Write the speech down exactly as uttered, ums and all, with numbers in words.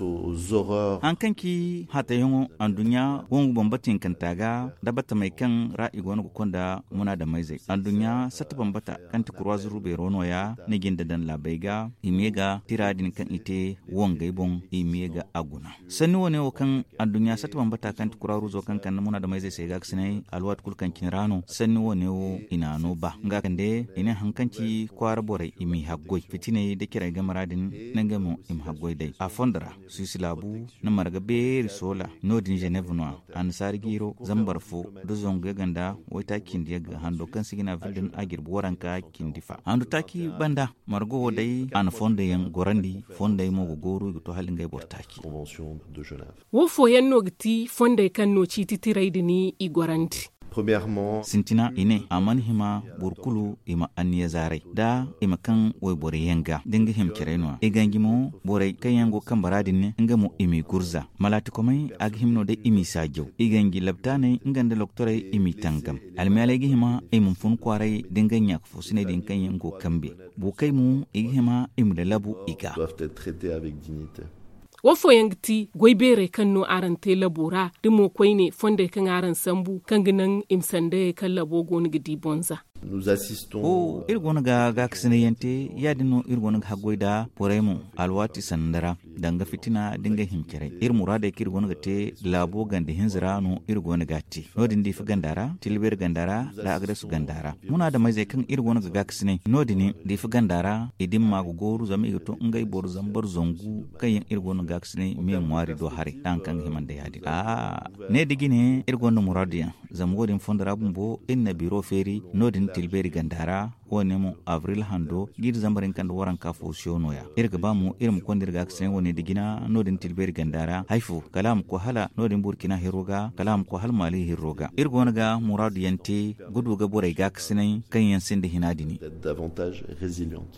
face aux horreurs. An kanki hata yungu an dunya wongu bombatin kantaga da bata mai kan ra'i gonu konda muna da mai zai. An dunya sata bambata kan ti kurwa zuru be rono ya nigin da dan labaiga imega tiradin kan ite wongai bon imega aguna. Sani wone o kan an dunya sata bambata kan ti kurwa ruzo kan kan muna da mai zai sai ga sinai alwat kul kan kinrano sani wone o ina no ba. Nga kande ina hankanci kwara bore imi haggoi fitine da kira ga maradin nangamo im haggoi dai. A fondara su silabu na marga beri sola nodin Geneve no an sargiro zambarfo do zonga ganda wata kindi ga hando kan sigina vidin agir boranka kindifa andu taki banda margo dai an fonde yan gorandi fonde mo goru to halin gai bortaki wo fo yan nogti fonde kan no chiti tiraidini i gorandi. Premièrement, sintina ine aman hima burkulu ima aniya zarai da ima kan wai bore yanga dinga him kireno e gangimo bore kan yango kan baradin ne nga mu imi gurza malati komai ag himno de imi sajo e gangi labtane ngande loktore imi tangam almale gi hima e mun fun kwarai dinga nyak fusine din kan yango kambe bu kai mu e hima im da labu iga doivent être traités avec dignité. Wofo yangti goibere kan no aran te labora dimo koine fonde kan aran sambu kan ginan imsande kan labo goni gidi bonza. Nous assistons o irgona ga ga kisne yante yadino irgona ga goida poremo alwati sandara danga fitina dinga himkere ir murade kirgona ga te labo gande hinzirano irgona gatti nodin di gandara tilber gandara la agresu gandara muna da mai zai kan irgona ga kisne nodin di gandara idin ma go goru zami to ngai bor zambar zongu kayan irgona ga kisne me mwari do hari dan kan himande yadi a ne digine irgona muradiya zamgodin fondara bumbo inna biro feri nodin tilberi gandara woni mu avril hando gid zambarin kan waran ka fosyono ya irga bamu irim kondirga aksen woni digina nodin tilberi gandara haifu kalam ko hala nodin burkina hiroga kalam ko hal mali hiroga irgonaga murad yante gudu ga boray ga aksen kan yansin de hinadini davantage résiliente.